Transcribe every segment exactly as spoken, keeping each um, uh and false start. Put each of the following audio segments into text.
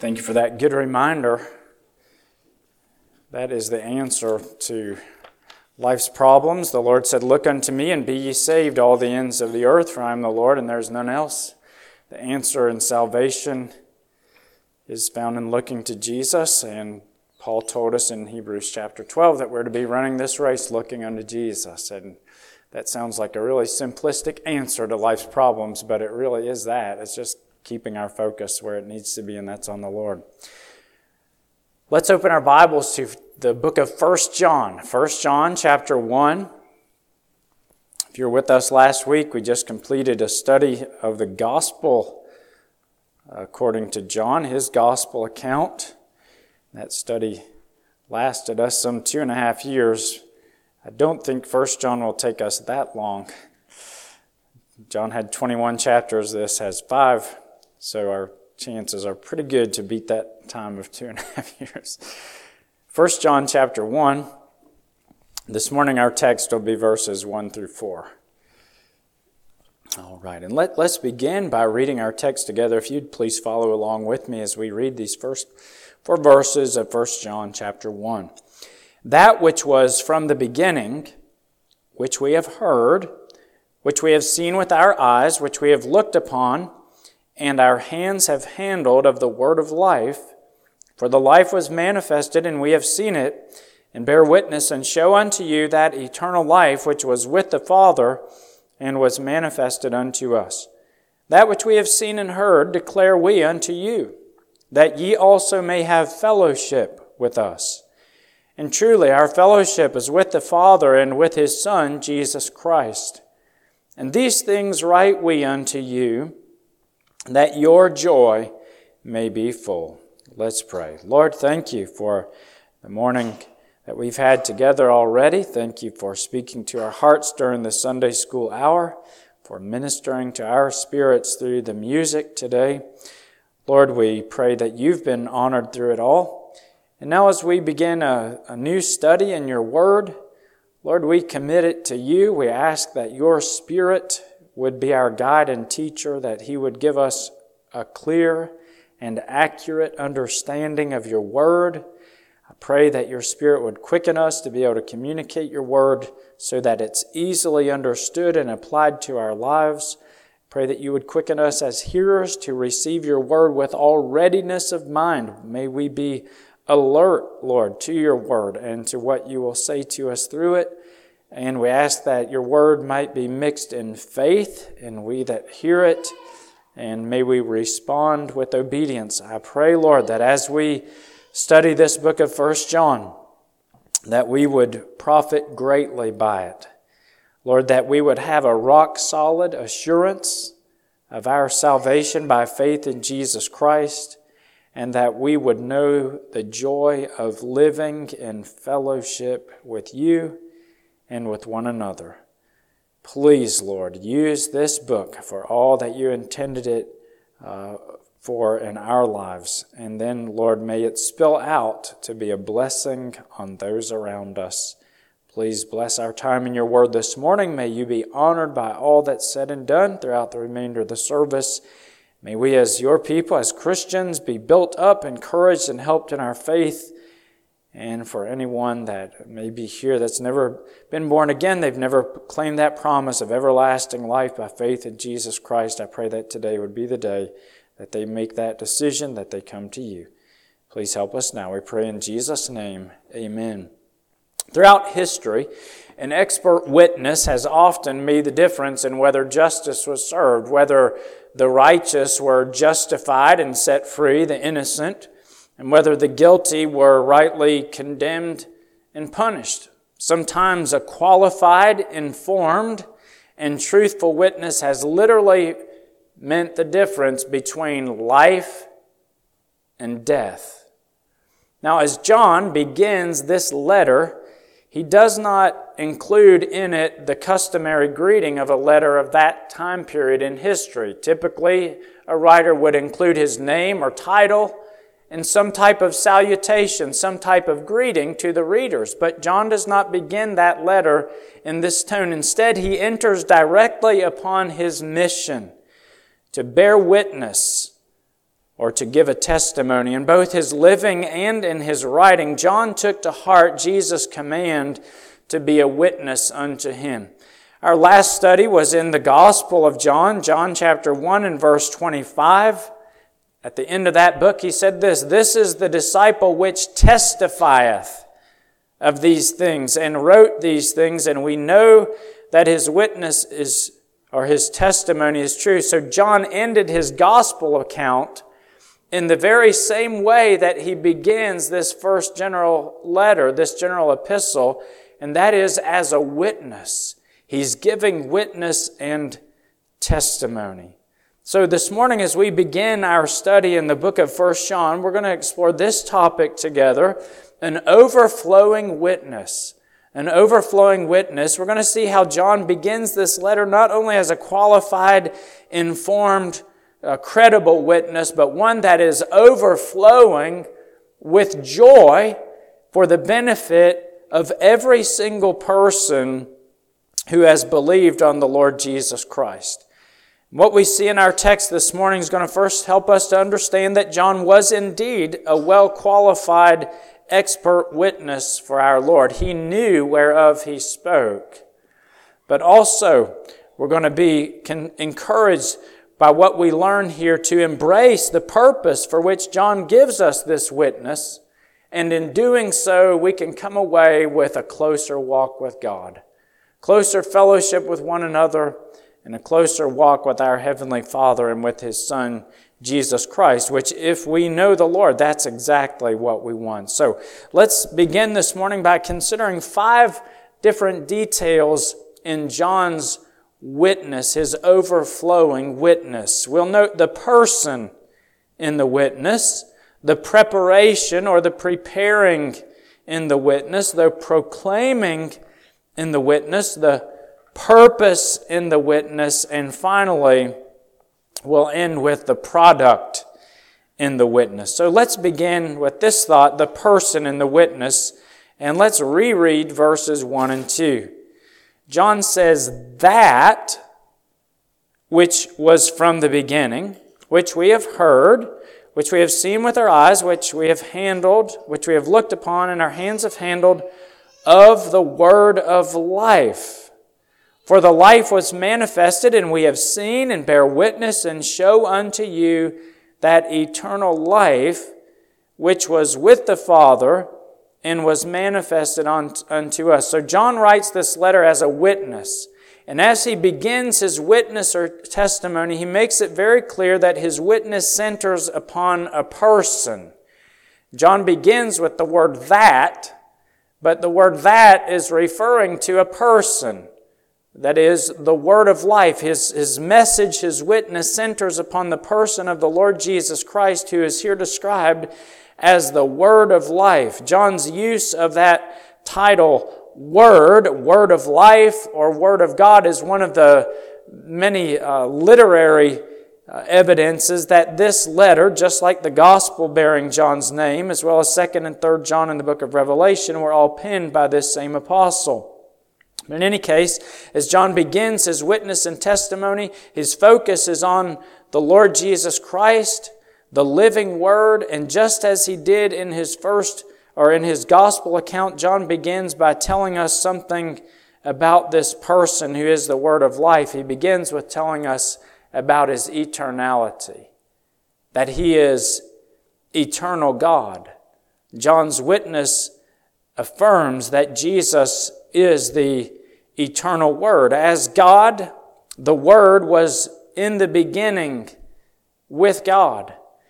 Thank you for that good reminder. That is the answer to life's problems. The Lord said, "Look unto me and be ye saved, all the ends of the earth, for I am the Lord, and there is none else." The answer in salvation is found in looking to Jesus, and Paul told us in Hebrews chapter twelve that we're to be running this race looking unto Jesus. And that sounds like a really simplistic answer to life's problems, but it really is that. It's just keeping our focus where it needs to be, and that's on the Lord. Let's open our Bibles to the book of First John. First John chapter one. If you were with us last week, we just completed a study of the gospel according to John, his gospel account. That study lasted us some two and a half years. I don't think First John will take us that long. John had twenty-one chapters. This has five, so our chances are pretty good to beat that time of two and a half years. First John chapter one. This morning our text will be verses one through four. All right, and let, let's begin by reading our text together. If you'd please follow along with me as we read these first four verses of First John chapter one. That which was from the beginning, which we have heard, which we have seen with our eyes, which we have looked upon, and our hands have handled of the word of life. For the life was manifested, and we have seen it, and bear witness, and show unto you that eternal life which was with the Father, and was manifested unto us. That which we have seen and heard declare we unto you, that ye also may have fellowship with us. And truly our fellowship is with the Father and with His Son, Jesus Christ. And these things write we unto you, that your joy may be full. Let's pray. Lord, thank you for the morning that we've had together already. Thank you for speaking to our hearts during the Sunday school hour, for ministering to our spirits through the music today. Lord, we pray that you've been honored through it all. And now as we begin a, a new study in your word, Lord, we commit it to you. We ask that your Spirit would be our guide and teacher, that He would give us a clear and accurate understanding of your word. I pray that your Spirit would quicken us to be able to communicate your word so that it's easily understood and applied to our lives. Pray that you would quicken us as hearers to receive your word with all readiness of mind. May we be alert, Lord, to your word and to what you will say to us through it. And we ask that your word might be mixed in faith in we that hear it, and may we respond with obedience. I pray, Lord, that as we study this book of First John, that we would profit greatly by it. Lord, that we would have a rock-solid assurance of our salvation by faith in Jesus Christ, and that we would know the joy of living in fellowship with you and with one another. Please, Lord, use this book for all that you intended it uh, for in our lives. And then, Lord, may it spill out to be a blessing on those around us. Please bless our time in your word this morning. May you be honored by all that's said and done throughout the remainder of the service. May we as your people, as Christians, be built up, encouraged, and helped in our faith. And for anyone that may be here that's never been born again, they've never claimed that promise of everlasting life by faith in Jesus Christ, I pray that today would be the day that they make that decision, that they come to you. Please help us now. We pray in Jesus' name. Amen. Throughout history, an expert witness has often made the difference in whether justice was served, whether the righteous were justified and set free, the innocent, and whether the guilty were rightly condemned and punished. Sometimes a qualified, informed, and truthful witness has literally meant the difference between life and death. Now, as John begins this letter, he does not include in it the customary greeting of a letter of that time period in history. Typically, a writer would include his name or title and some type of salutation, some type of greeting to the readers. But John does not begin that letter in this tone. Instead, he enters directly upon his mission to bear witness or to give a testimony. In both his living and in his writing, John took to heart Jesus' command to be a witness unto him. Our last study was in the Gospel of John, John chapter one and verse twenty-five. At the end of that book, he said this, "This is the disciple which testifieth of these things and wrote these things, and we know that his witness is, or his testimony is true." So John ended his gospel account in the very same way that he begins this first general letter, this general epistle, and that is as a witness. He's giving witness and testimony. So this morning, as we begin our study in the book of First John, we're going to explore this topic together, an overflowing witness. An overflowing witness. We're going to see how John begins this letter not only as a qualified, informed, uh, credible witness, but one that is overflowing with joy for the benefit of every single person who has believed on the Lord Jesus Christ. What we see in our text this morning is going to first help us to understand that John was indeed a well-qualified, expert witness for our Lord. He knew whereof he spoke. But also, we're going to be encouraged by what we learn here to embrace the purpose for which John gives us this witness. And in doing so, we can come away with a closer walk with God, closer fellowship with one another, and a closer walk with our Heavenly Father and with His Son, Jesus Christ, which if we know the Lord, that's exactly what we want. So let's begin this morning by considering five different details in John's witness, his overflowing witness. We'll note the person in the witness, the preparation or the preparing in the witness, the proclaiming in the witness, the purpose in the witness, and finally, we'll end with the product in the witness. So let's begin with this thought, the person in the witness, and let's reread verses one and two. John says, "That which was from the beginning, which we have heard, which we have seen with our eyes, which we have handled, which we have looked upon, and our hands have handled, of the word of life. For the life was manifested, and we have seen and bear witness and show unto you that eternal life, which was with the Father and was manifested unto us." So John writes this letter as a witness. And as he begins his witness or testimony, he makes it very clear that his witness centers upon a person. John begins with the word "that," but the word "that" is referring to a person. That is, the word of life. His, his message, his witness centers upon the person of the Lord Jesus Christ, who is here described as the word of life. John's use of that title, word, word of life, or word of God, is one of the many uh, literary uh, evidences that this letter, just like the gospel bearing John's name, as well as second and third John in the book of Revelation, were all penned by this same apostle. But in any case, as John begins his witness and testimony, his focus is on the Lord Jesus Christ, the living Word, and just as he did in his first, or in his gospel account, John begins by telling us something about this person who is the Word of life. He begins with telling us about his eternality, that he is eternal God. John's witness affirms that Jesus is the eternal Word. As God, the Word was in the beginning with God.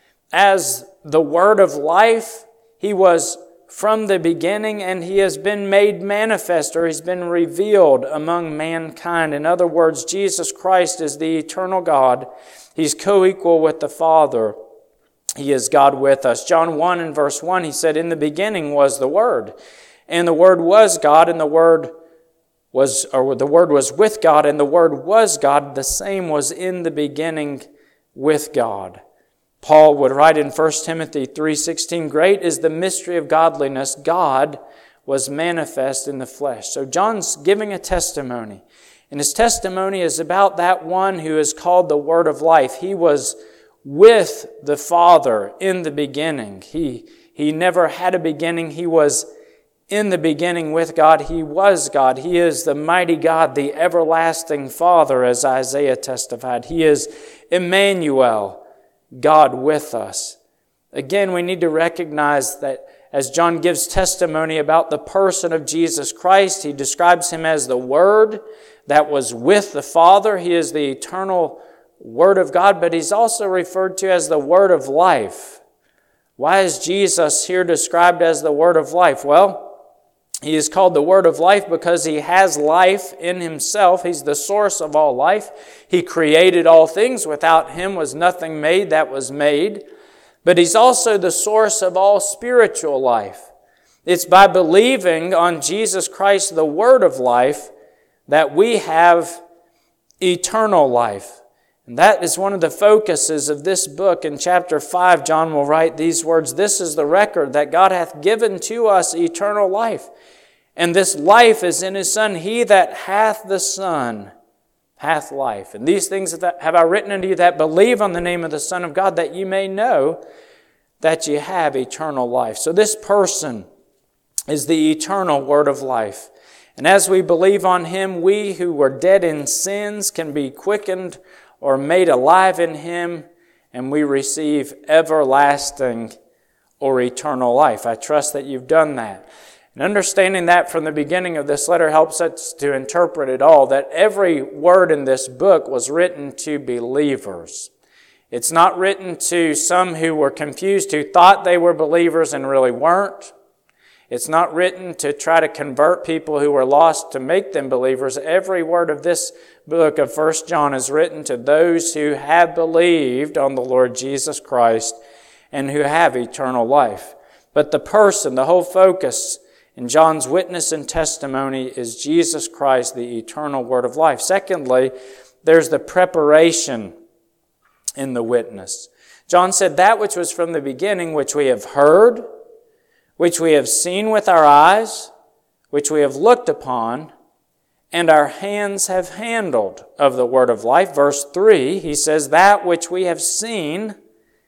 As the Word of life, He was from the beginning, and He has been made manifest, or He's been revealed among mankind. In other words, Jesus Christ is the eternal God. He's co-equal with the Father. He is God with us. John one and verse one, he said, "In the beginning was the Word, and the Word was God, and the Word was, or the Word was with God, and the Word was God. The same was in the beginning with God." Paul would write in First Timothy three sixteen, "Great is the mystery of godliness. God was manifest in the flesh." So John's giving a testimony. And his testimony is about that one who is called the Word of life. He was with the Father in the beginning. He, he never had a beginning. He was in the beginning with God. He was God. He is the mighty God, the everlasting Father, as Isaiah testified. He is Emmanuel, God with us. Again, we need to recognize that as John gives testimony about the person of Jesus Christ, he describes him as the Word that was with the Father. He is the eternal Word of God, but he's also referred to as the Word of life. Why is Jesus here described as the Word of life? Well, he is called the Word of life because he has life in himself. He's the source of all life. He created all things. Without him was nothing made that was made. But he's also the source of all spiritual life. It's by believing on Jesus Christ, the Word of life, that we have eternal life. And that is one of the focuses of this book. In chapter five, John will write these words, "This is the record, that God hath given to us eternal life. And this life is in His Son. He that hath the Son hath life. And these things have I written unto you that believe on the name of the Son of God, that ye may know that ye have eternal life." So this person is the eternal Word of life. And as we believe on Him, we who were dead in sins can be quickened or made alive in Him, and we receive everlasting or eternal life. I trust that you've done that. And understanding that from the beginning of this letter helps us to interpret it all, that every word in this book was written to believers. It's not written to some who were confused, who thought they were believers and really weren't. It's not written to try to convert people who were lost to make them believers. Every word of this book of First John is written to those who have believed on the Lord Jesus Christ and who have eternal life. But the person, the whole focus in John's witness and testimony is Jesus Christ, the eternal Word of life. Secondly, there's the preparation in the witness. John said, "That which was from the beginning, which we have heard, which we have seen with our eyes, which we have looked upon, and our hands have handled of the Word of life." Verse three, he says, "That which we have seen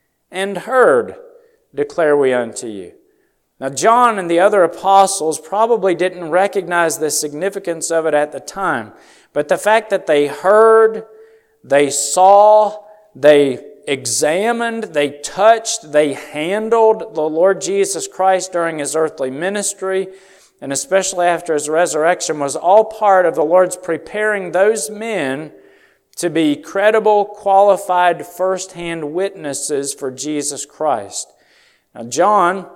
and heard declare we unto you." Now, John and the other apostles probably didn't recognize the significance of it at the time, but the fact that they heard, they saw, they examined, they touched, they handled the Lord Jesus Christ during His earthly ministry, and especially after His resurrection, was all part of the Lord's preparing those men to be credible, qualified, first-hand witnesses for Jesus Christ. Now, John,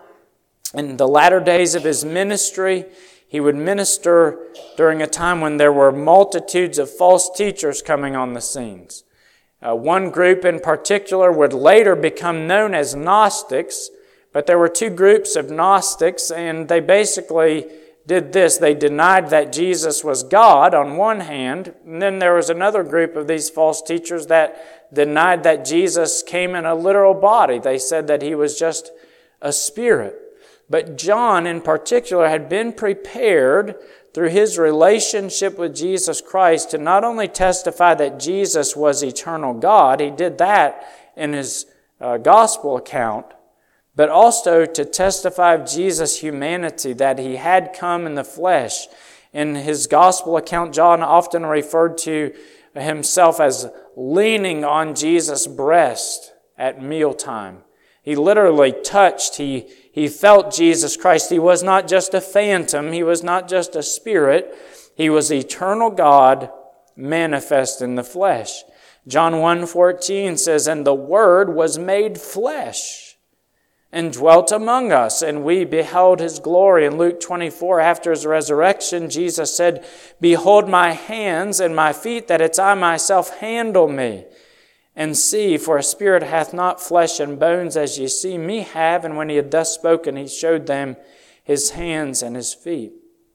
in the latter days of his ministry, he would minister during a time when there were multitudes of false teachers coming on the scenes. Uh, one group in particular would later become known as Gnostics, but there were two groups of Gnostics, and they basically did this. They denied that Jesus was God on one hand, and then there was another group of these false teachers that denied that Jesus came in a literal body. They said that He was just a spirit. But John in particular had been prepared through his relationship with Jesus Christ to not only testify that Jesus was eternal God, he did that in his uh, gospel account, but also to testify of Jesus' humanity, that He had come in the flesh. In his gospel account, John often referred to himself as leaning on Jesus' breast at mealtime. He literally touched, he, he felt Jesus Christ. He was not just a phantom. He was not just a spirit. He was eternal God manifest in the flesh. John one fourteen says, "And the Word was made flesh and dwelt among us, and we beheld His glory." In Luke twenty-four, after His resurrection, Jesus said, "Behold my hands and my feet, that it's I myself. Handle me and see, for a spirit hath not flesh and bones as ye see me have." And when He had thus spoken, He showed them His hands and His feet.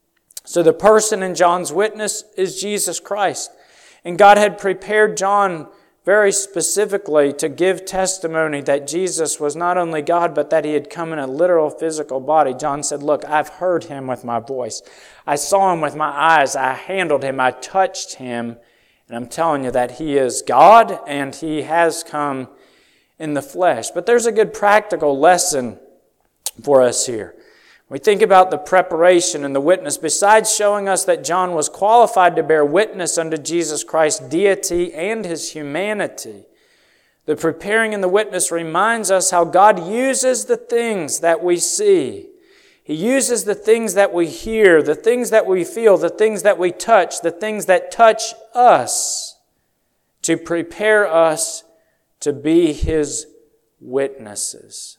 So the person in John's witness is Jesus Christ. And God had prepared John very specifically to give testimony that Jesus was not only God, but that He had come in a literal physical body. John said, "Look, I've heard Him with my voice. I saw Him with my eyes. I handled Him. I touched Him. And I'm telling you that He is God, and He has come in the flesh. But there's a good practical lesson for us here. We think about the preparation and the witness. Besides showing us that John was qualified to bear witness unto Jesus Christ's deity and His humanity, the preparing and the witness reminds us how God uses the things that we see. He uses the things that we hear, the things that we feel, the things that we touch, the things that touch us to prepare us to be His witnesses.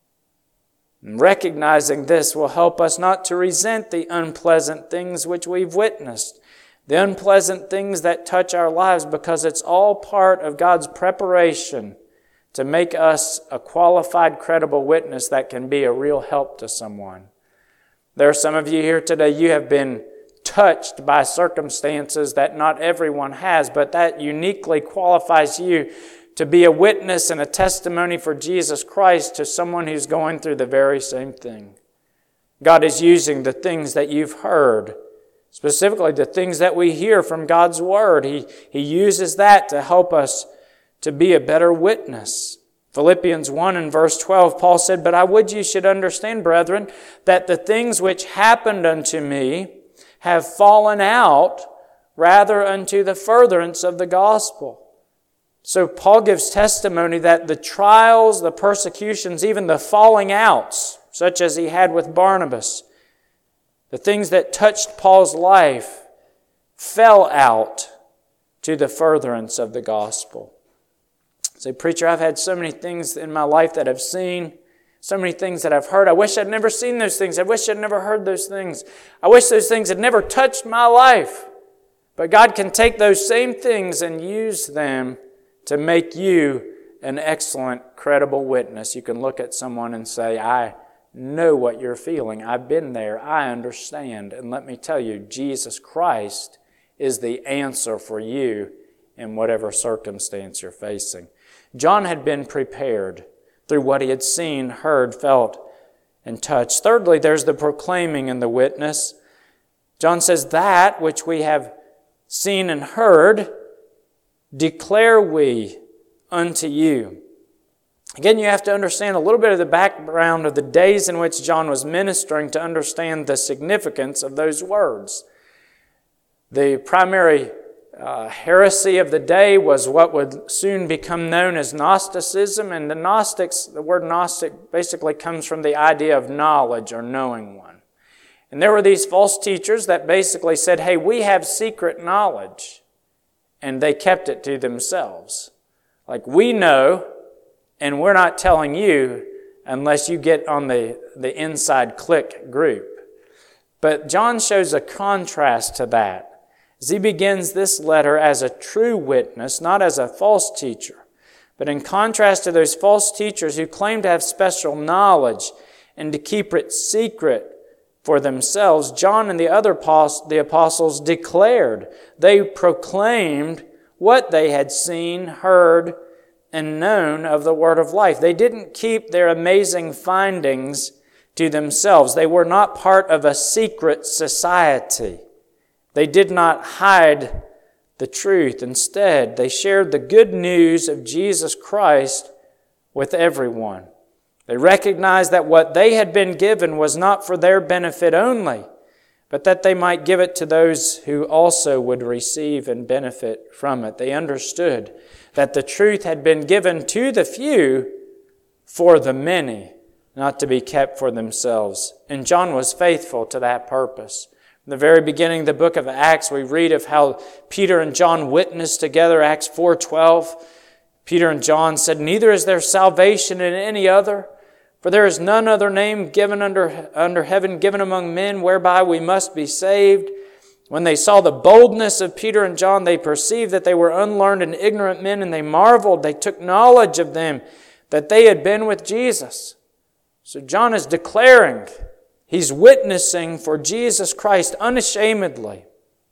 And recognizing this will help us not to resent the unpleasant things which we've witnessed, the unpleasant things that touch our lives, because it's all part of God's preparation to make us a qualified, credible witness that can be a real help to someone. There are some of you here today, you have been touched by circumstances that not everyone has, but that uniquely qualifies you to be a witness and a testimony for Jesus Christ to someone who's going through the very same thing. God is using the things that you've heard, specifically the things that we hear from God's Word. He, He uses that to help us to be a better witness. Philippians one and verse twelve, Paul said, "But I would you should understand, brethren, that the things which happened unto me have fallen out rather unto the furtherance of the gospel." So Paul gives testimony that the trials, the persecutions, even the falling outs, such as he had with Barnabas, the things that touched Paul's life, fell out to the furtherance of the gospel. Say, preacher, I've had so many things in my life that I've seen, so many things that I've heard. I wish I'd never seen those things. I wish I'd never heard those things. I wish those things had never touched my life. But God can take those same things and use them to make you an excellent, credible witness. You can look at someone and say, I know what you're feeling. I've been there. I understand. And let me tell you, Jesus Christ is the answer for you in whatever circumstance you're facing. John had been prepared through what he had seen, heard, felt, and touched. Thirdly, there's the proclaiming and the witness. John says, that which we have seen and heard, declare we unto you. Again, you have to understand a little bit of the background of the days in which John was ministering to understand the significance of those words. The primary uh, heresy of the day was what would soon become known as Gnosticism, and the Gnostics, the word Gnostic basically comes from the idea of knowledge or knowing one. And there were these false teachers that basically said, hey, we have secret knowledge. And they kept it to themselves. Like, we know, and we're not telling you unless you get on the, the inside clique group. But John shows a contrast to that as he begins this letter as a true witness, not as a false teacher. But in contrast to those false teachers who claim to have special knowledge and to keep it secret for themselves, John and the other the apostles declared, they proclaimed what they had seen, heard, and known of the word of life. They didn't keep their amazing findings to themselves. They were not part of a secret society. They did not hide the truth. Instead, they shared the good news of Jesus Christ with everyone. They recognized that what they had been given was not for their benefit only, but that they might give it to those who also would receive and benefit from it. They understood that the truth had been given to the few for the many, not to be kept for themselves. And John was faithful to that purpose. In the very beginning of the book of Acts, we read of how Peter and John witnessed together, Acts four twelve. Peter and John said, neither is there salvation in any other, for there is none other name given under, under heaven given among men whereby we must be saved. When they saw the boldness of Peter and John, they perceived that they were unlearned and ignorant men, and they marveled. They took knowledge of them that they had been with Jesus. So John is declaring, he's witnessing for Jesus Christ unashamedly.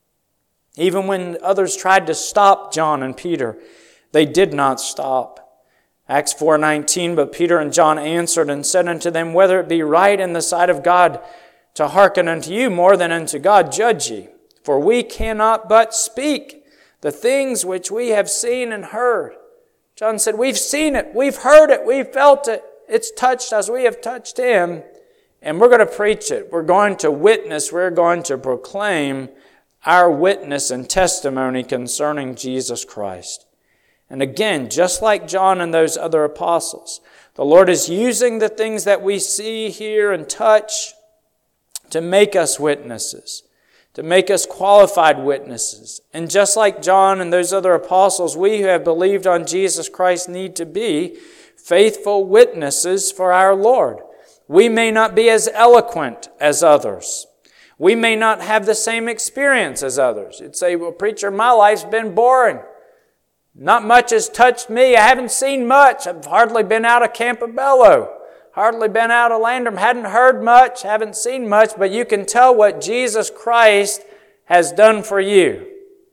Even when others tried to stop John and Peter, they did not stop. Acts four nineteen, but Peter and John answered and said unto them, whether it be right in the sight of God to hearken unto you more than unto God, judge ye. For we cannot but speak the things which we have seen and heard. John said, we've seen it, we've heard it, we've felt it. It's touched us, we have touched Him. And we're going to preach it. We're going to witness, we're going to proclaim our witness and testimony concerning Jesus Christ. And again, just like John and those other apostles, the Lord is using the things that we see, hear, and touch to make us witnesses, to make us qualified witnesses. And just like John and those other apostles, we who have believed on Jesus Christ need to be faithful witnesses for our Lord. We may not be as eloquent as others. We may not have the same experience as others. You'd say, well, preacher, my life's been boring. Not much has touched me. I haven't seen much. I've hardly been out of Campobello. Hardly been out of Landrum. Hadn't heard much. Haven't seen much. But you can tell what Jesus Christ has done for you.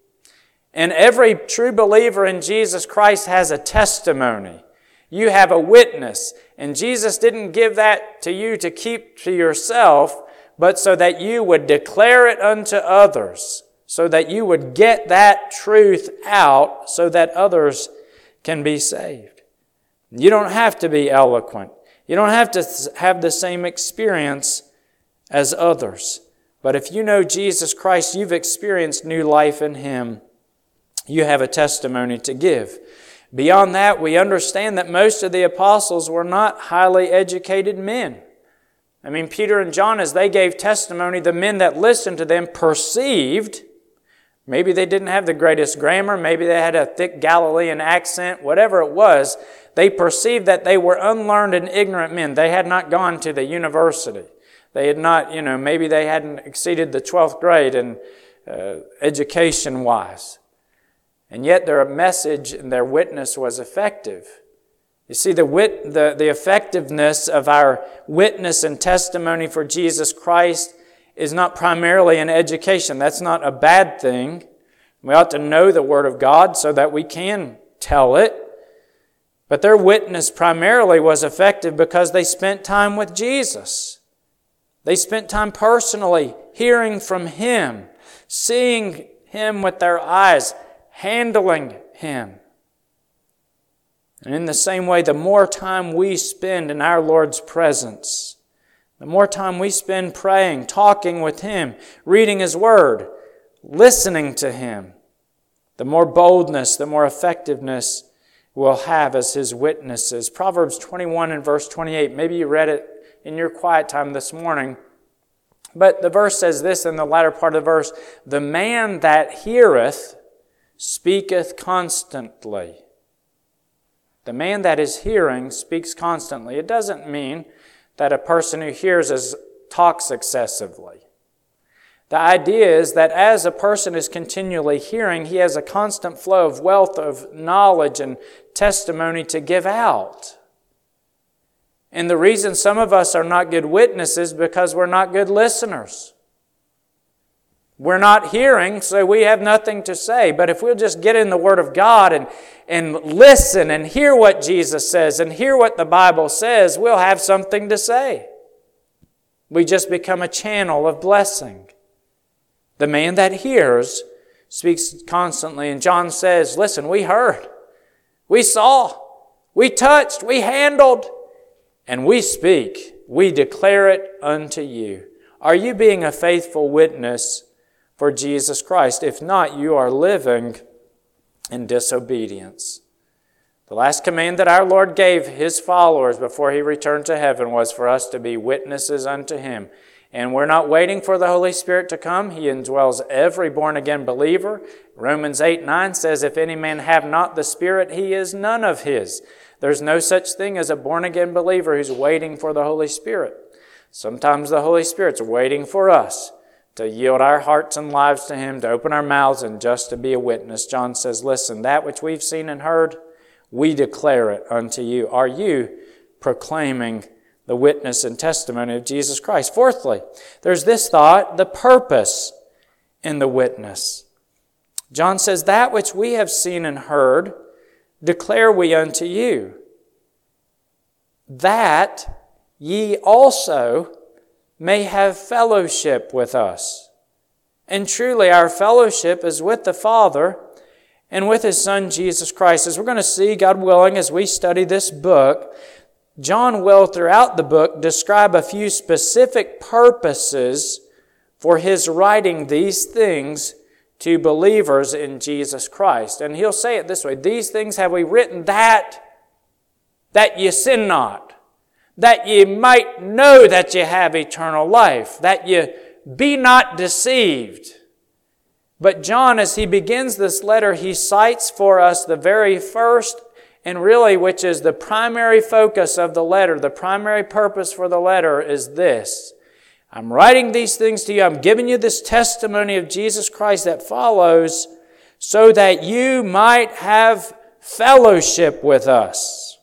And every true believer in Jesus Christ has a testimony. You have a witness. And Jesus didn't give that to you to keep to yourself, but so that you would declare it unto others, so that you would get that truth out so that others can be saved. You don't have to be eloquent. You don't have to have the same experience as others. But if you know Jesus Christ, you've experienced new life in Him. You have a testimony to give. Beyond that, we understand that most of the apostles were not highly educated men. I mean, Peter and John, as they gave testimony, the men that listened to them perceived, maybe they didn't have the greatest grammar, maybe they had a thick Galilean accent, whatever it was, they perceived that they were unlearned and ignorant men. They had not gone to the university. They had not, you know, maybe they hadn't exceeded the twelfth grade in uh, education-wise. And yet their message and their witness was effective. You see, the, wit, the, the effectiveness of our witness and testimony for Jesus Christ is not primarily in education. That's not a bad thing. We ought to know the Word of God so that we can tell it. But their witness primarily was effective because they spent time with Jesus. They spent time personally hearing from Him, seeing Him with their eyes, handling Him. And in the same way, the more time we spend in our Lord's presence, the more time we spend praying, talking with Him, reading His Word, listening to Him, the more boldness, the more effectiveness we'll have as His witnesses. Proverbs twenty-one and verse twenty-eight, maybe you read it in your quiet time this morning, but the verse says this in the latter part of the verse, "The man that heareth speaketh constantly." The man that is hearing speaks constantly. It doesn't mean that a person who hears is, talks excessively. The idea is that as a person is continually hearing, he has a constant flow of wealth of knowledge and testimony to give out. And the reason some of us are not good witnesses is because we're not good listeners. We're not hearing, so we have nothing to say. But if we'll just get in the Word of God and, and listen and hear what Jesus says and hear what the Bible says, we'll have something to say. We just become a channel of blessing. The man that hears speaks constantly. And John says, listen, we heard, we saw, we touched, we handled, and we speak. We declare it unto you. Are you being a faithful witness for Jesus Christ? If not, you are living in disobedience. The last command that our Lord gave His followers before He returned to heaven was for us to be witnesses unto Him. And we're not waiting for the Holy Spirit to come. He indwells every born-again believer. Romans eight nine says, if any man have not the Spirit, he is none of His. There's no such thing as a born-again believer who's waiting for the Holy Spirit. Sometimes the Holy Spirit's waiting for us to yield our hearts and lives to Him, to open our mouths and just to be a witness. John says, listen, that which we've seen and heard, we declare it unto you. Are you proclaiming the witness and testimony of Jesus Christ? Fourthly, there's this thought, the purpose in the witness. John says, that which we have seen and heard, declare we unto you, that ye also may have fellowship with us. And truly our fellowship is with the Father and with His Son, Jesus Christ. As we're going to see, God willing, as we study this book, John will, throughout the book, describe a few specific purposes for his writing these things to believers in Jesus Christ. And he'll say it this way, these things have we written that, that ye sin not, that ye might know that ye have eternal life, that ye be not deceived. But John, as he begins this letter, he cites for us the very first, and really which is the primary focus of the letter, the primary purpose for the letter is this. I'm writing these things to you, I'm giving you this testimony of Jesus Christ that follows so that you might have fellowship with us.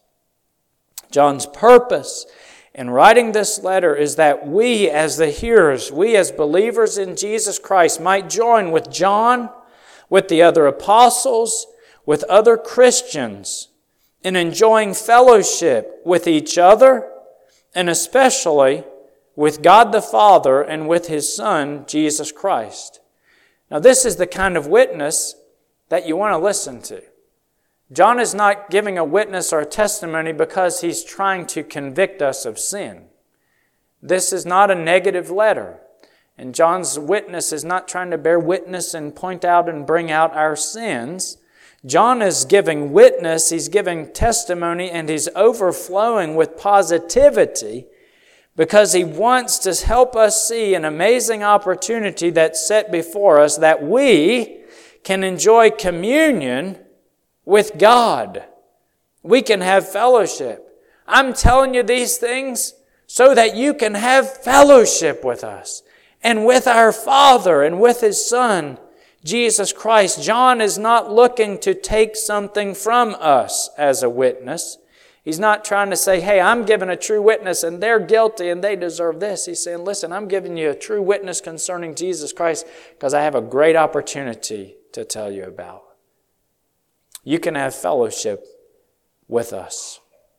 John's purpose in writing this letter is that we as the hearers, we as believers in Jesus Christ might join with John, with the other apostles, with other Christians in enjoying fellowship with each other and especially with God the Father and with His Son, Jesus Christ. Now this is the kind of witness that you want to listen to. John is not giving a witness or a testimony because he's trying to convict us of sin. This is not a negative letter. And John's witness is not trying to bear witness and point out and bring out our sins. John is giving witness, he's giving testimony, and he's overflowing with positivity because he wants to help us see an amazing opportunity that's set before us that we can enjoy communion with God. We can have fellowship. I'm telling you these things so that you can have fellowship with us and with our Father and with His Son, Jesus Christ. John is not looking to take something from us as a witness. He's not trying to say, hey, I'm giving a true witness and they're guilty and they deserve this. He's saying, listen, I'm giving you a true witness concerning Jesus Christ because I have a great opportunity to tell you about. You can have fellowship with us.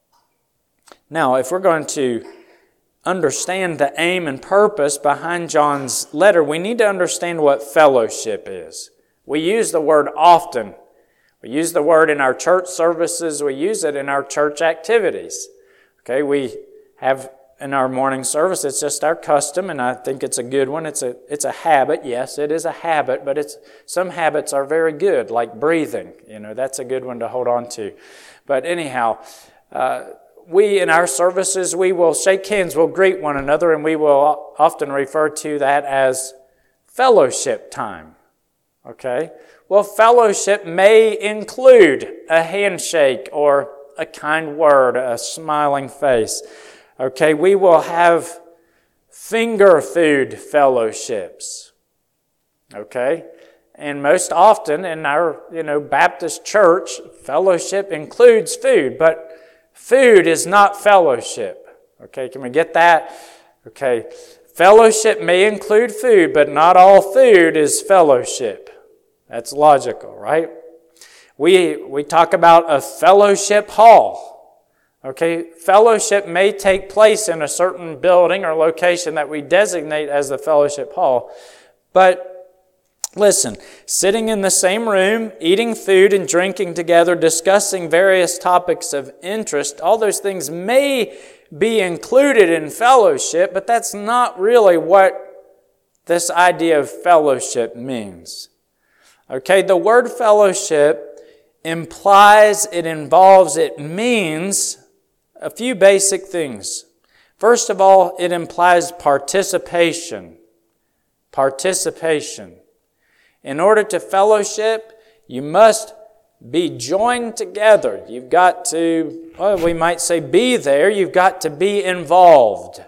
Now, if we're going to understand the aim and purpose behind John's letter, we need to understand what fellowship is. We use the word often. We use the word in our church services. We use it in our church activities. Okay, we have in our morning service, it's just our custom, and I think it's a good one. It's a it's a habit. Yes, it is a habit, but it's some habits are very good, like breathing. You know, that's a good one to hold on to. But anyhow, uh, we in our services, we will shake hands, we'll greet one another, and we will often refer to that as fellowship time. Okay? Well, fellowship may include a handshake or a kind word, a smiling face. Okay, we will have finger food fellowships. Okay? And most often in our, you know, Baptist church, fellowship includes food, but food is not fellowship. Okay, can we get that? Okay, fellowship may include food, but not all food is fellowship. That's logical, right? We we talk about a fellowship hall. Okay, fellowship may take place in a certain building or location that we designate as the fellowship hall. But listen, sitting in the same room, eating food and drinking together, discussing various topics of interest, all those things may be included in fellowship, but that's not really what this idea of fellowship means. Okay, the word fellowship implies, it involves, it means a few basic things. First of all, it implies participation. Participation. In order to fellowship, you must be joined together. You've got to, well, we might say be there. You've got to be involved.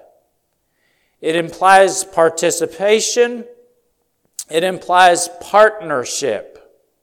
It implies participation. It implies partnership.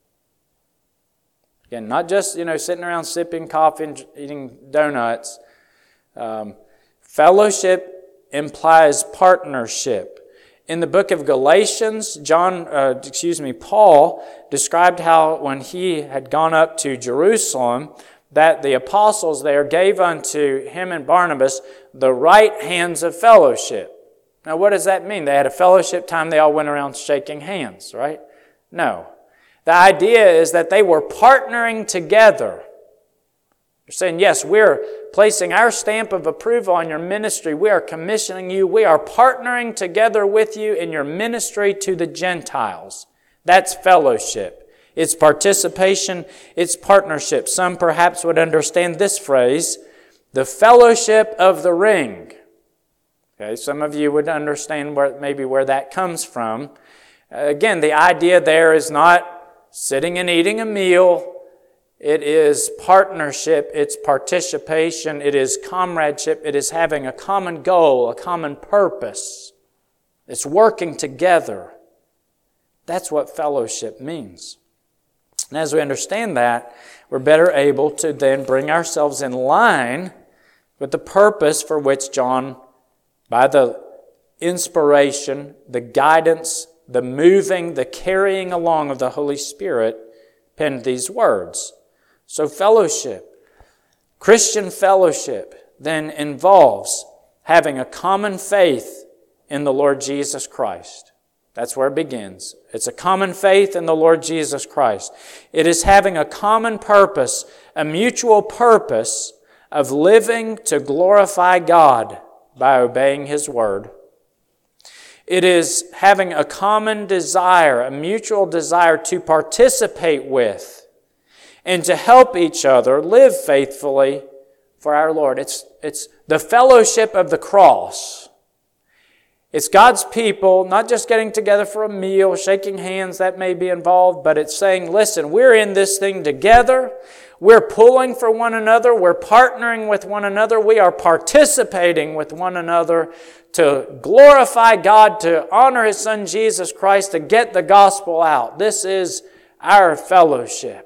Again, not just, you know, sitting around sipping coffee and eating donuts. Um, fellowship implies partnership. In the book of Galatians, John, uh, excuse me, Paul described how when he had gone up to Jerusalem, that the apostles there gave unto him and Barnabas the right hands of fellowship. Now, what does that mean? They had a fellowship time, they all went around shaking hands, right? No. The idea is that they were partnering together. They're saying, yes, we're placing our stamp of approval on your ministry. We are commissioning you. We are partnering together with you in your ministry to the Gentiles. That's fellowship. It's participation. It's partnership. Some perhaps would understand this phrase, the fellowship of the ring. Okay, some of you would understand where maybe where that comes from. Again, the idea there is not sitting and eating a meal. It is partnership, it's participation, it is comradeship, it is having a common goal, a common purpose. It's working together. That's what fellowship means. And as we understand that, we're better able to then bring ourselves in line with the purpose for which John, by the inspiration, the guidance, the moving, the carrying along of the Holy Spirit, penned these words. So fellowship, Christian fellowship, then involves having a common faith in the Lord Jesus Christ. That's where it begins. It's a common faith in the Lord Jesus Christ. It is having a common purpose, a mutual purpose of living to glorify God by obeying His Word. It is having a common desire, a mutual desire to participate with and to help each other live faithfully for our Lord. It's, it's the fellowship of the cross. It's God's people not just getting together for a meal, shaking hands, that may be involved, but it's saying, listen, we're in this thing together. We're pulling for one another. We're partnering with one another. We are participating with one another to glorify God, to honor His Son Jesus Christ, to get the gospel out. This is our fellowship.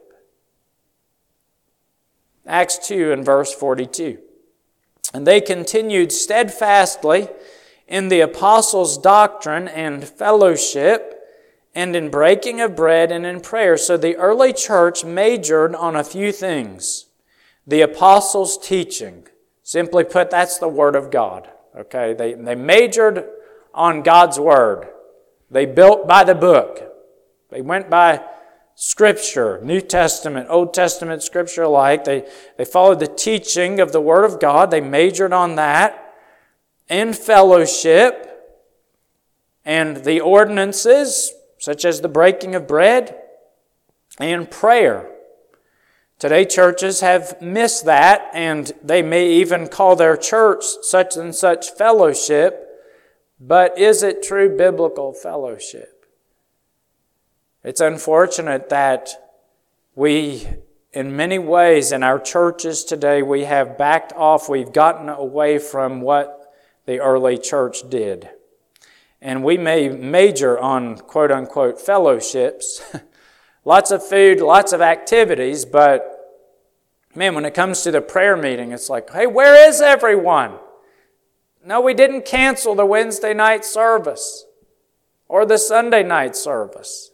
Acts two and verse forty-two. And they continued steadfastly in the apostles' doctrine and fellowship, and in breaking of bread and in prayer. So the early church majored on a few things. The apostles' teaching. Simply put, that's the Word of God. Okay, they, they majored on God's Word. They built by the book. They went by Scripture, New Testament, Old Testament Scripture alike. They, they followed the teaching of the Word of God. They majored on that. And fellowship. And the ordinances, such as the breaking of bread. And prayer. Today churches have missed that, and they may even call their church such and such fellowship. But is it true biblical fellowship? It's unfortunate that we, in many ways, in our churches today, we have backed off. We've gotten away from what the early church did. And we may major on quote-unquote fellowships. Lots of food, lots of activities, but man, when it comes to the prayer meeting, it's like, hey, where is everyone? No, we didn't cancel the Wednesday night service or the Sunday night service.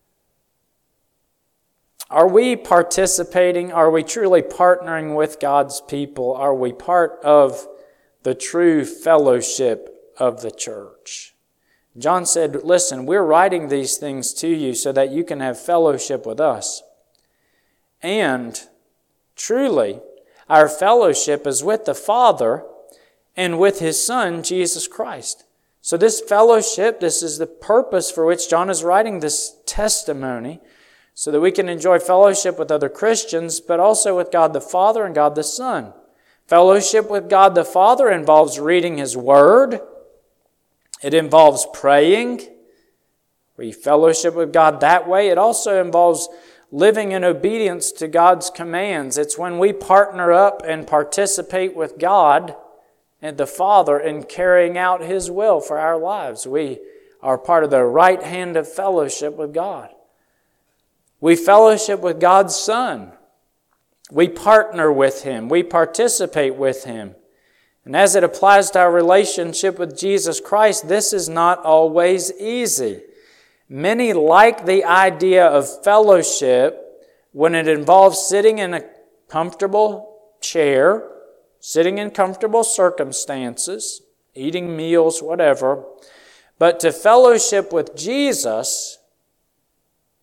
Are we participating? Are we truly partnering with God's people? Are we part of the true fellowship of the church? John said, listen, we're writing these things to you so that you can have fellowship with us. And truly, our fellowship is with the Father and with His Son, Jesus Christ. So this fellowship, this is the purpose for which John is writing this testimony, so that we can enjoy fellowship with other Christians, but also with God the Father and God the Son. Fellowship with God the Father involves reading His Word. It involves praying. We fellowship with God that way. It also involves living in obedience to God's commands. It's when we partner up and participate with God and the Father in carrying out His will for our lives. We are part of the right hand of fellowship with God. We fellowship with God's Son. We partner with Him. We participate with Him. And as it applies to our relationship with Jesus Christ, this is not always easy. Many like the idea of fellowship when it involves sitting in a comfortable chair, sitting in comfortable circumstances, eating meals, whatever. But to fellowship with Jesus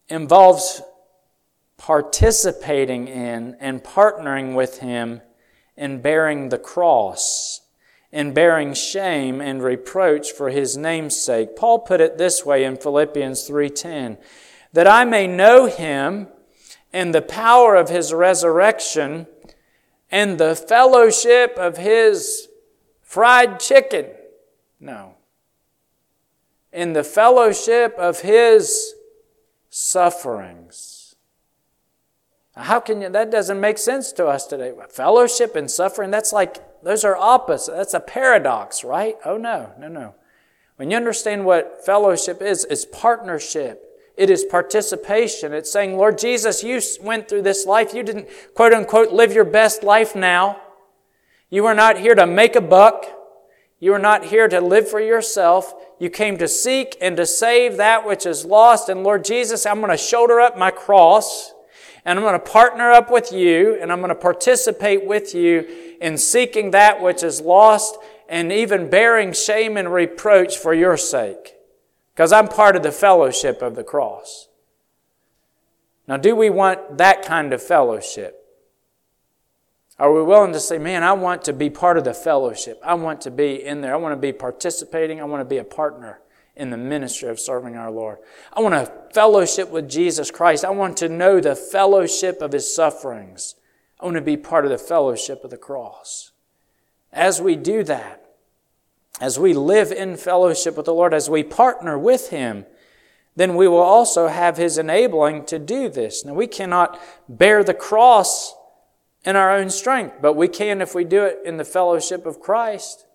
involves participating in and partnering with Him in bearing the cross, in bearing shame and reproach for His name's sake. Paul put it this way in Philippians three ten, that I may know Him and the power of His resurrection and the fellowship of His fried chicken. No. In the fellowship of His sufferings. How can you, that doesn't make sense to us today. Fellowship and suffering, that's like, those are opposite. That's a paradox, right? Oh no, no, no. When you understand what fellowship is, it's partnership. It is participation. It's saying, Lord Jesus, you went through this life. You didn't, quote unquote, live your best life now. You are not here to make a buck. You are not here to live for yourself. You came to seek and to save that which is lost. And Lord Jesus, I'm going to shoulder up my cross and I'm going to partner up with you and I'm going to participate with you in seeking that which is lost and even bearing shame and reproach for your sake. Because I'm part of the fellowship of the cross. Now, do we want that kind of fellowship? Are we willing to say, man, I want to be part of the fellowship. I want to be in there. I want to be participating. I want to be a partner in the ministry of serving our Lord. I want to fellowship with Jesus Christ. I want to know the fellowship of His sufferings. I want to be part of the fellowship of the cross. As we do that, as we live in fellowship with the Lord, as we partner with Him, then we will also have His enabling to do this. Now, we cannot bear the cross in our own strength, but we can if we do it in the fellowship of Christ.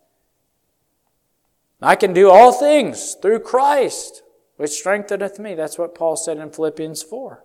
I can do all things through Christ, which strengtheneth me. That's what Paul said in Philippians four.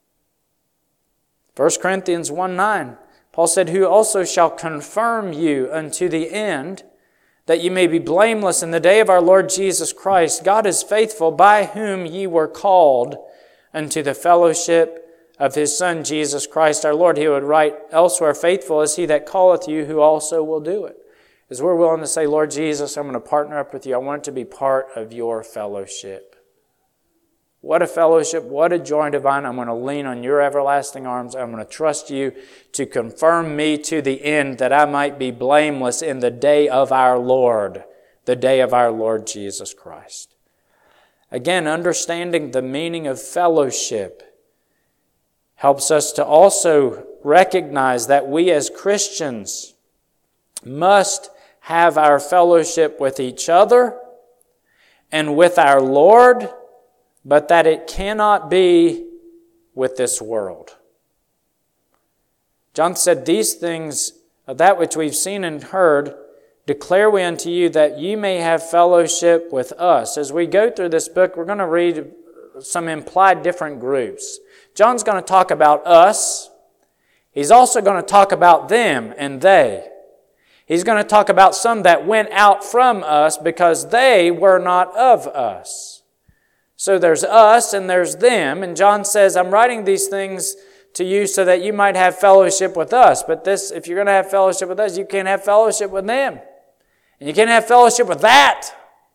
First Corinthians one nine, Paul said, who also shall confirm you unto the end, that ye may be blameless in the day of our Lord Jesus Christ. God is faithful, by whom ye were called unto the fellowship of His Son, Jesus Christ our Lord. He would write elsewhere, faithful is He that calleth you, who also will do it. As we're willing to say, Lord Jesus, I'm going to partner up with you. I want to be part of your fellowship. What a fellowship, what a joy divine. I'm going to lean on your everlasting arms. I'm going to trust you to confirm me to the end, that I might be blameless in the day of our Lord, the day of our Lord Jesus Christ. Again, understanding the meaning of fellowship helps us to also recognize that we as Christians must have our fellowship with each other and with our Lord, but that it cannot be with this world. John said, these things of that which we've seen and heard, declare we unto you, that you may have fellowship with us. As we go through this book, we're going to read some implied different groups. John's going to talk about us. He's also going to talk about them and they. He's going to talk about some that went out from us because they were not of us. So there's us and there's them. And John says, I'm writing these things to you so that you might have fellowship with us. But this, if you're going to have fellowship with us, you can't have fellowship with them. And you can't have fellowship with that.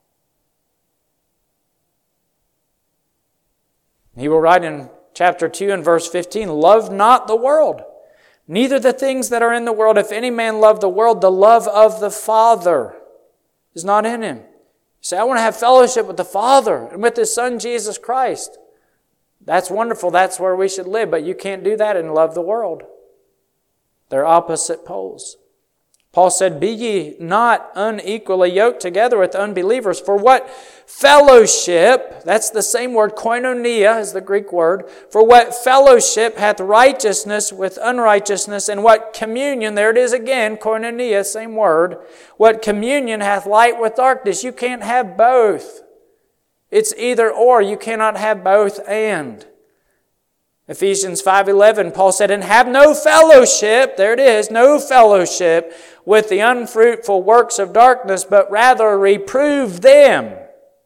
He will write in chapter two and verse fifteen, love not the world, neither the things that are in the world. If any man love the world, the love of the Father is not in him. You say, I want to have fellowship with the Father and with His Son, Jesus Christ. That's wonderful. That's where we should live. But you can't do that and love the world. They're opposite poles. Paul said, be ye not unequally yoked together with unbelievers. For what fellowship, that's the same word, koinonia is the Greek word. For what fellowship hath righteousness with unrighteousness? And what communion, there it is again, koinonia, same word. What communion hath light with darkness? You can't have both. It's either or. You cannot have both and. Ephesians five eleven, Paul said, and have no fellowship, there it is, no fellowship with the unfruitful works of darkness, but rather reprove them.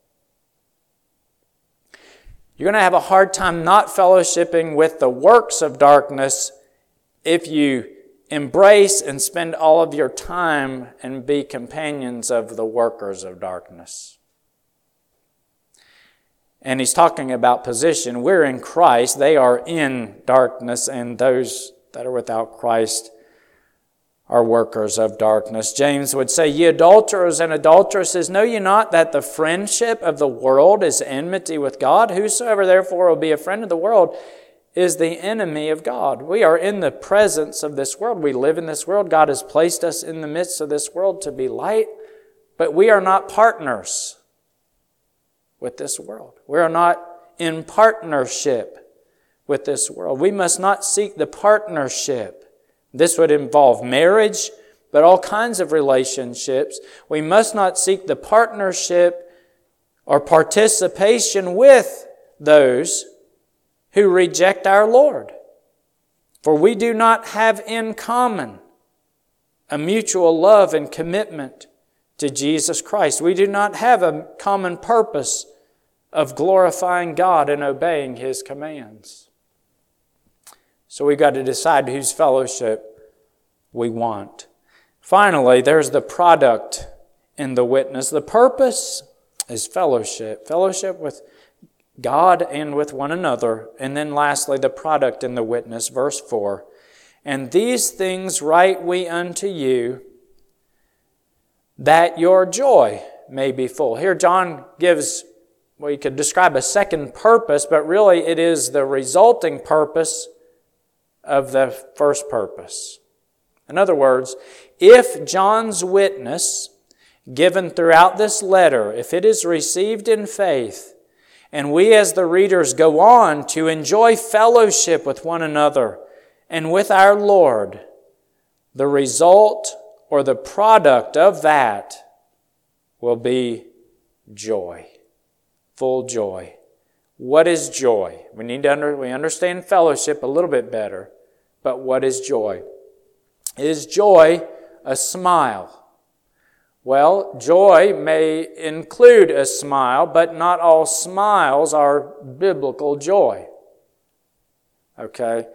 You're going to have a hard time not fellowshipping with the works of darkness if you embrace and spend all of your time and be companions of the workers of darkness. And he's talking about position. We're in Christ. They are in darkness, and those that are without Christ are workers of darkness. James would say, Ye adulterers and adulteresses, know ye not that the friendship of the world is enmity with God? Whosoever therefore will be a friend of the world is the enemy of God. We are in the presence of this world. We live in this world. God has placed us in the midst of this world to be light, but we are not partners with this world. We are not in partnership with this world. We must not seek the partnership. This would involve marriage, but all kinds of relationships. We must not seek the partnership or participation with those who reject our Lord. For we do not have in common a mutual love and commitment to Jesus Christ. We do not have a common purpose of glorifying God and obeying His commands. So we've got to decide whose fellowship we want. Finally, there's the product in the witness. The purpose is fellowship. Fellowship with God and with one another. And then lastly, the product in the witness, verse four. And these things write we unto you, that your joy may be full. Here John gives, well, you could describe a second purpose, but really it is the resulting purpose of the first purpose. In other words, if John's witness, given throughout this letter, if it is received in faith, and we as the readers go on to enjoy fellowship with one another and with our Lord, the result or the product of that will be joy, full joy. What is joy? We need to under, we understand fellowship a little bit better, but what is joy? Is joy a smile? Well, joy may include a smile, but not all smiles are biblical joy. Okay?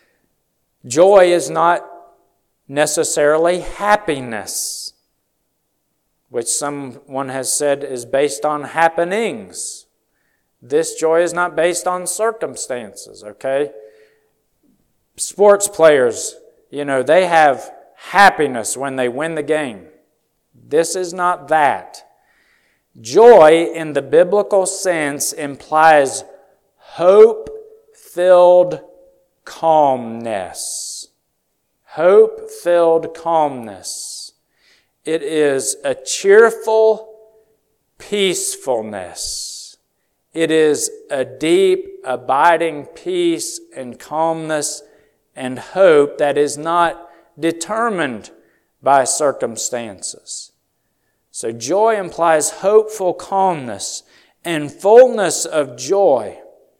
Joy is not necessarily happiness, which someone has said is based on happenings. This joy is not based on circumstances, okay? Sports players, you know, they have happiness when they win the game. This is not that. Joy in the biblical sense implies hope-filled calmness. Hope-filled calmness. It is a cheerful peacefulness. It is a deep, abiding peace and calmness and hope that is not determined by circumstances. So joy implies hopeful calmness, and fullness of joy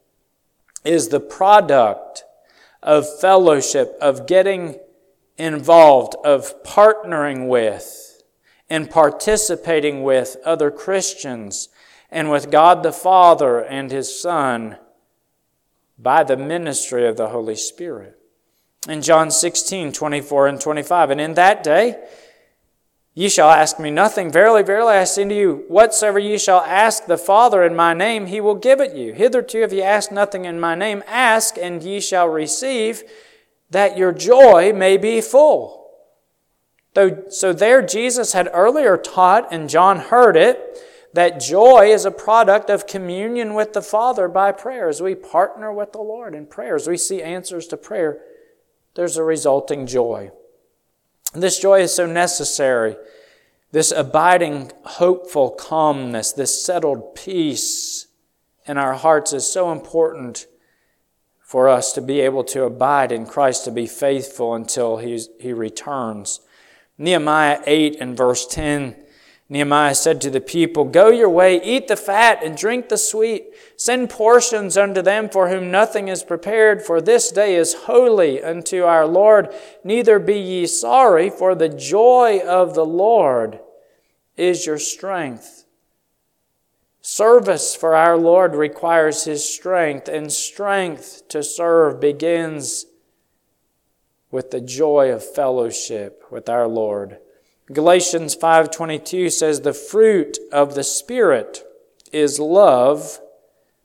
is the product of fellowship, of getting involved, of partnering with and participating with other Christians and with God the Father and His Son by the ministry of the Holy Spirit. In John sixteen, twenty-four and twenty-five, and in that day ye shall ask me nothing. Verily, verily, I say unto you, whatsoever ye shall ask the Father in my name, He will give it you. Hitherto have ye asked nothing in my name. Ask, and ye shall receive, that your joy may be full. So there Jesus had earlier taught, and John heard it, that joy is a product of communion with the Father by prayer. As we partner with the Lord in prayer, as we see answers to prayer, there's a resulting joy. This joy is so necessary. This abiding, hopeful calmness, this settled peace in our hearts is so important for us to be able to abide in Christ, to be faithful until He, he returns. Nehemiah eight and verse ten, Nehemiah said to the people, Go your way, eat the fat and drink the sweet. Send portions unto them for whom nothing is prepared, for this day is holy unto our Lord. Neither be ye sorry, for the joy of the Lord is your strength. Service for our Lord requires His strength, and strength to serve begins with the joy of fellowship with our Lord. Galatians five twenty-two says, The fruit of the Spirit is love,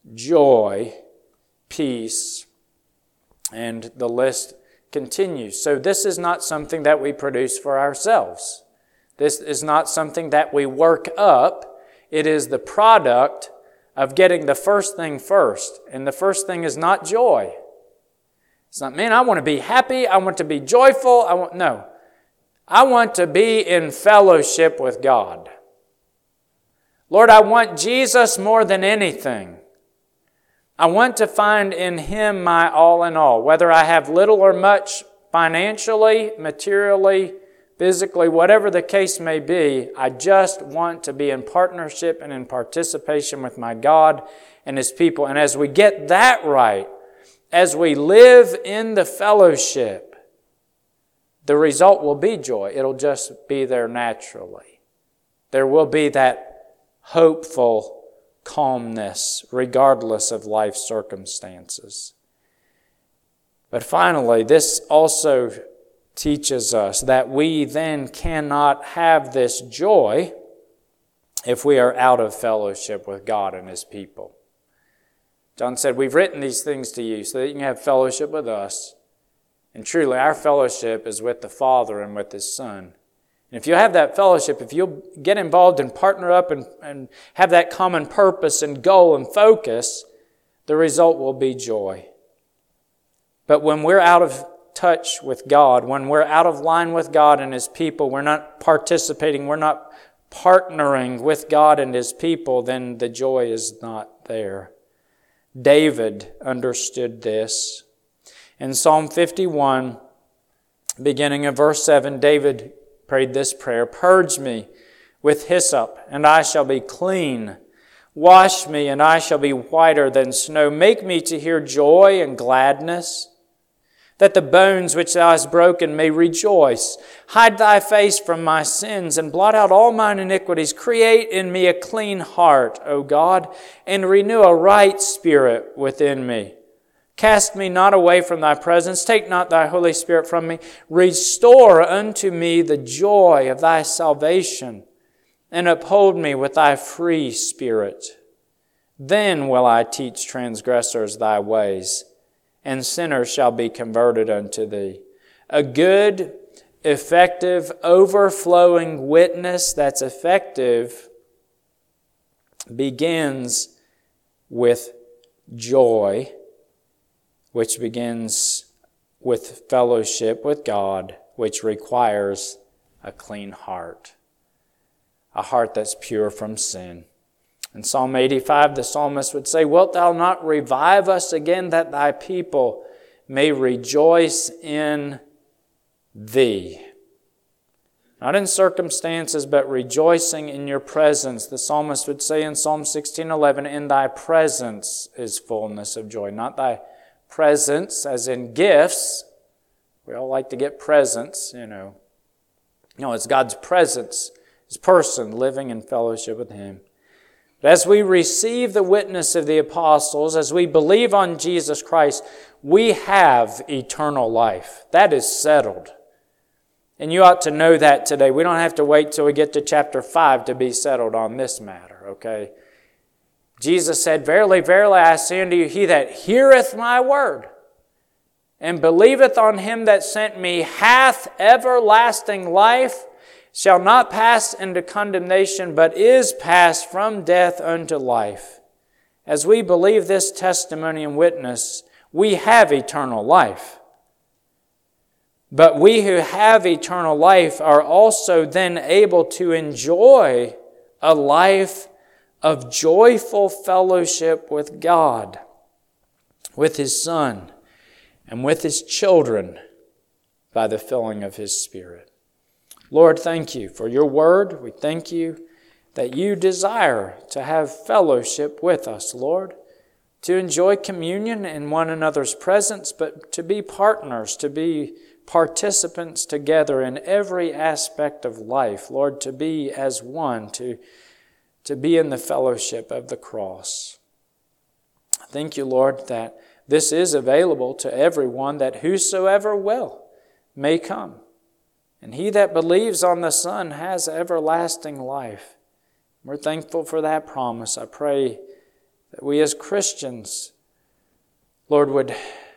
joy, peace, and the list continues. So this is not something that we produce for ourselves. This is not something that we work up. It is the product of getting the first thing first. And the first thing is not joy. It's not, man, I want to be happy. I want to be joyful. I want, no. I want to be in fellowship with God. Lord, I want Jesus more than anything. I want to find in Him my all in all. Whether I have little or much financially, materially, physically, whatever the case may be, I just want to be in partnership and in participation with my God and His people. And as we get that right, as we live in the fellowship, the result will be joy. It'll just be there naturally. There will be that hopeful calmness regardless of life circumstances. But finally, this also teaches us that we then cannot have this joy if we are out of fellowship with God and His people. John said, we've written these things to you so that you can have fellowship with us. And truly, our fellowship is with the Father and with His Son. And if you have that fellowship, if you'll get involved and partner up and, and have that common purpose and goal and focus, the result will be joy. But when we're out of touch with God, when we're out of line with God and His people, we're not participating, we're not partnering with God and His people, then the joy is not there. David understood this. In Psalm fifty-one, beginning in verse seven, David prayed this prayer, "Purge me with hyssop, and I shall be clean. Wash me, and I shall be whiter than snow. Make me to hear joy and gladness, that the bones which Thou hast broken may rejoice. Hide Thy face from my sins, and blot out all mine iniquities. Create in me a clean heart, O God, and renew a right spirit within me. Cast me not away from Thy presence. Take not Thy Holy Spirit from me. Restore unto me the joy of Thy salvation, and uphold me with Thy free spirit. Then will I teach transgressors Thy ways, and sinners shall be converted unto Thee." A good, effective, overflowing witness that's effective begins with joy, which begins with fellowship with God, which requires a clean heart, a heart that's pure from sin. In Psalm eighty-five, the psalmist would say, "Wilt Thou not revive us again, that Thy people may rejoice in Thee?" Not in circumstances, but rejoicing in Your presence. The psalmist would say in Psalm sixteen eleven, "In Thy presence is fullness of joy." Not Thy presents as in gifts. We all like to get presents, you know. No, it's God's presence, His person, living in fellowship with Him. But as we receive the witness of the apostles, as we believe on Jesus Christ, we have eternal life. That is settled. And you ought to know that today. We don't have to wait till we get to chapter five to be settled on this matter, okay? Jesus said, "Verily, verily, I say unto you, he that heareth my word and believeth on Him that sent me hath everlasting life, shall not pass into condemnation, but is passed from death unto life." As we believe this testimony and witness, we have eternal life. But we who have eternal life are also then able to enjoy a life of joyful fellowship with God, with His Son, and with His children by the filling of His Spirit. Lord, thank You for Your word. We thank You that You desire to have fellowship with us, Lord, to enjoy communion in one another's presence, but to be partners, to be participants together in every aspect of life. Lord, to be as one, to, to be in the fellowship of the cross. Thank You, Lord, that this is available to everyone, that whosoever will may come. And he that believes on the Son has everlasting life. We're thankful for that promise. I pray that we as Christians, Lord, would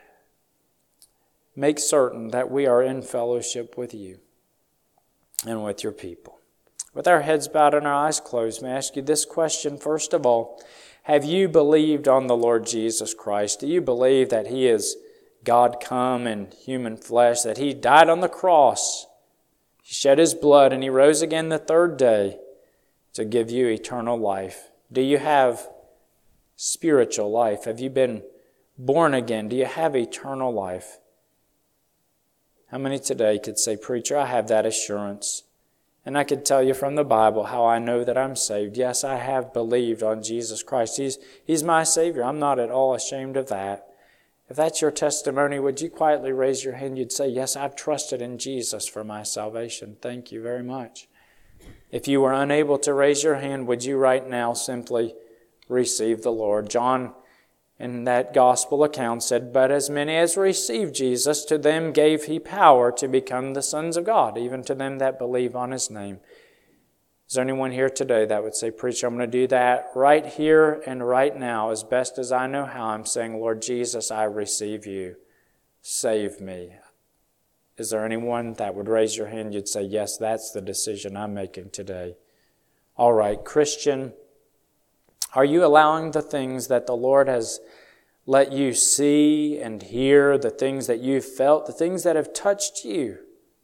make certain that we are in fellowship with you and with your people. With our heads bowed and our eyes closed, may I ask you this question first of all. Have you believed on the Lord Jesus Christ? Do you believe that He is God come in human flesh, that He died on the cross, He shed His blood, and He rose again the third day to give you eternal life? Do you have spiritual life? Have you been born again? Do you have eternal life? How many today could say, "Preacher, I have that assurance, and I could tell you from the Bible how I know that I'm saved. Yes, I have believed on Jesus Christ. He's, He's my Savior. I'm not at all ashamed of that." If that's your testimony, would you quietly raise your hand? You'd say, "Yes, I've trusted in Jesus for my salvation." Thank you very much. If you were unable to raise your hand, would you right now simply receive the Lord? John, in that gospel account, said, "But as many as received Jesus, to them gave He power to become the sons of God, even to them that believe on His name." Is there anyone here today that would say, "Preacher, I'm going to do that right here and right now as best as I know how"? I'm saying, "Lord Jesus, I receive you. Save me." Is there anyone that would raise your hand? You'd say, "Yes, that's the decision I'm making today." All right, Christian, are you allowing the things that the Lord has let you see and hear, the things that you've felt, the things that have touched you,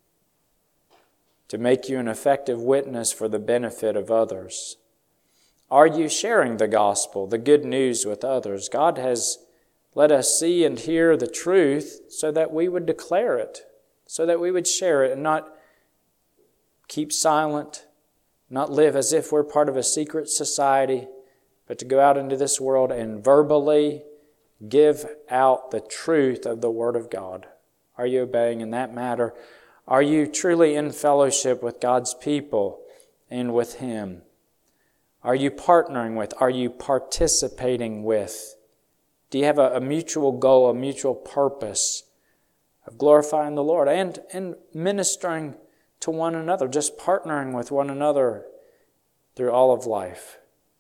to make you an effective witness for the benefit of others? Are you sharing the gospel, the good news with others? God has let us see and hear the truth so that we would declare it, so that we would share it and not keep silent, not live as if we're part of a secret society, but to go out into this world and verbally give out the truth of the Word of God. Are you obeying in that matter? Are you truly in fellowship with God's people and with Him? Are you partnering with? Are you participating with? Do you have a, a mutual goal, a mutual purpose of glorifying the Lord and, and ministering to one another, just partnering with one another through all of life?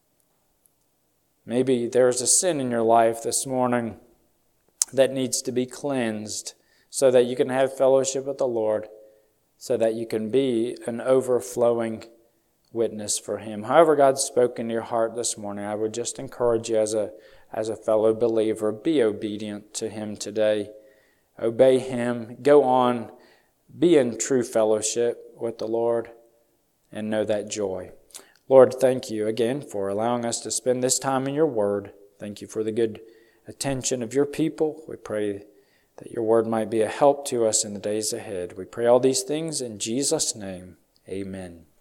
Maybe there's a sin in your life this morning that needs to be cleansed so that you can have fellowship with the Lord, so that you can be an overflowing witness for Him. However God's spoken to your heart this morning, I would just encourage you as a, as a fellow believer, be obedient to Him today. Obey Him. Go on. Be in true fellowship with the Lord and know that joy. Lord, thank you again for allowing us to spend this time in your Word. Thank you for the good attention of your people. We pray that your Word might be a help to us in the days ahead. We pray all these things in Jesus' name. Amen.